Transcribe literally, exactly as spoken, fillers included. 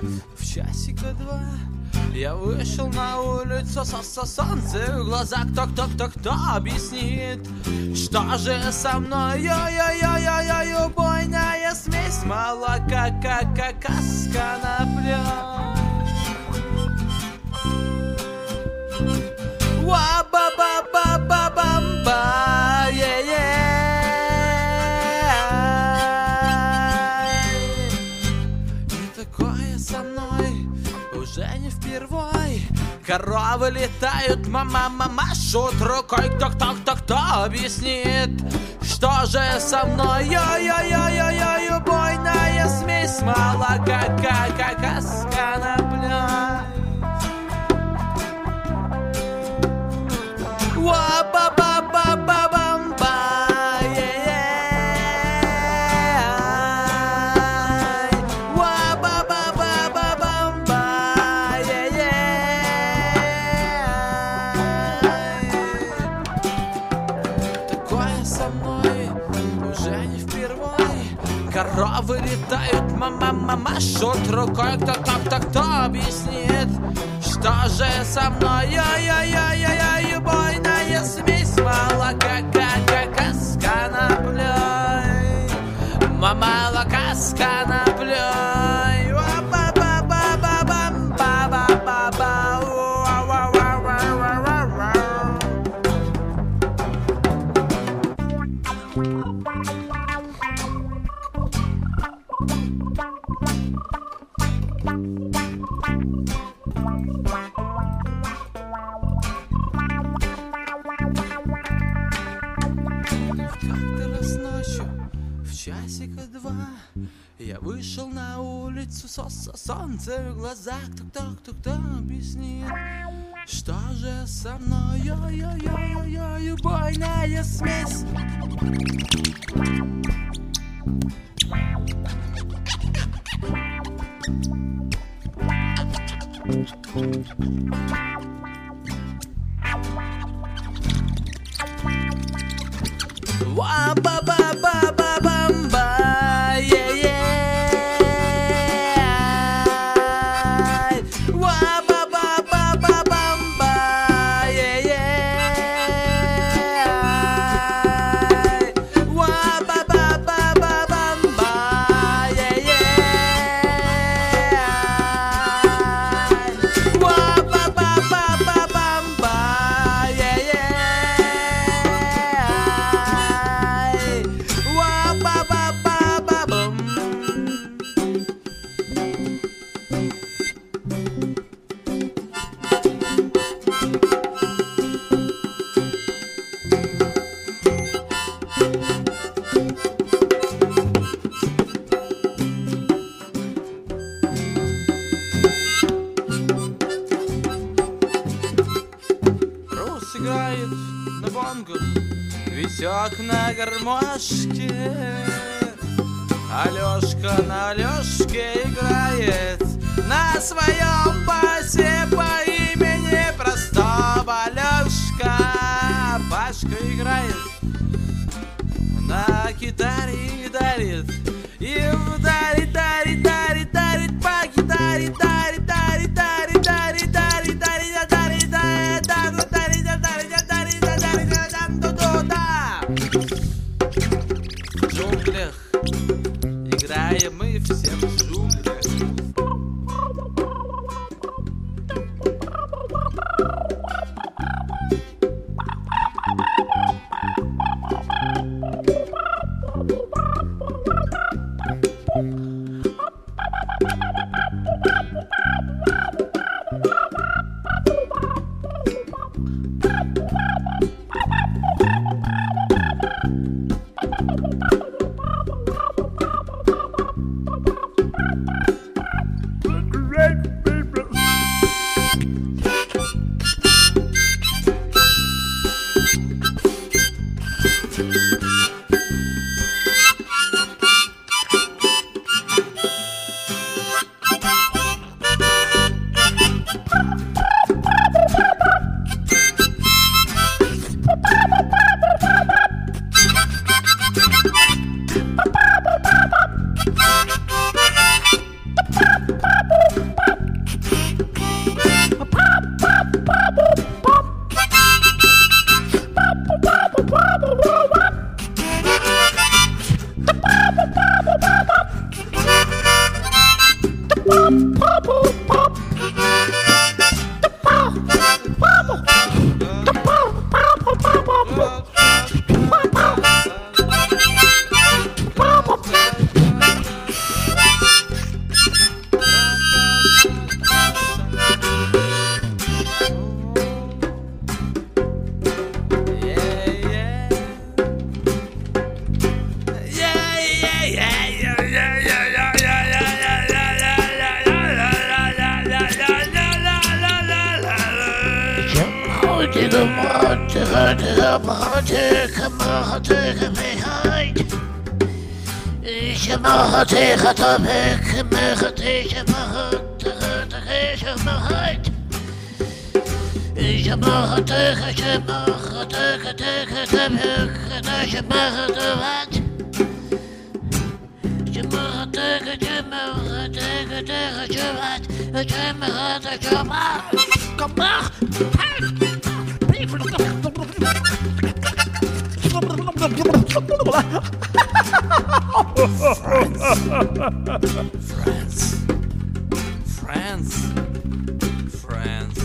в часика два я вышел на улицу, со со солнце в глазах. Кто-кто-кто-кто объяснит, что же со мной? Ой-ой-ой-ой-ой, убойная смесь молока, как-как с коноплей. Ва-ба-ба-ба-ба-бам-ба, е-е. И такое со мной уже не впервой. Коровы летают, мама-мама машут рукой. Кто-кто-кто-кто объяснит, что же со мной? Ой-ой-ой-ой-ой, убойная смесь молока, как-как с коноплей. Ва-ба-ба-ба-ба-бам-ба, е-е. Ва-ба-ба-ба-ба-бам-ба, е-е. Такое со мной уже не впервой. Коровы летают, мама-мама машут рукой. Кто-кто-кто-кто объяснит, что же со мной? Ой-ой-ой-ой-ой, убойная смесь молока, как-как с коноплей. Молока с коноплей. Как-то раз ночью, в часика два, я вышел на улицу, со со солнце в глазах. Кто-кто-кто объяснит, что же со мной? Ой-ой-ой-ой-ой, убойная смесь. Ва-ба-ба-ба-ба-бам-ба, е-е. Ва-ба-ба-ба-ба-бам-ба, е-е. Ва-ба-ба-ба-ба-бам-ба, е-е. Ва-ба-ба-ба-ба-бам-ба, е-е. Ва-ба-ба-ба-ба-бам. Рус играет на бонгах, Витек на гармошке. Алешка на Алешке играет на своем басе по имени простого Алешка. Пашка играет на гитаре и дарит, и дарит, дарит, дарит, дарит по гитаре, дарит, дарит, дарит, дарит, дарит, дарит, дарит, дарит, дарит, дарит, дарит, дарит, дарит, в джунглях играем мы все в джунглях. France, France, France.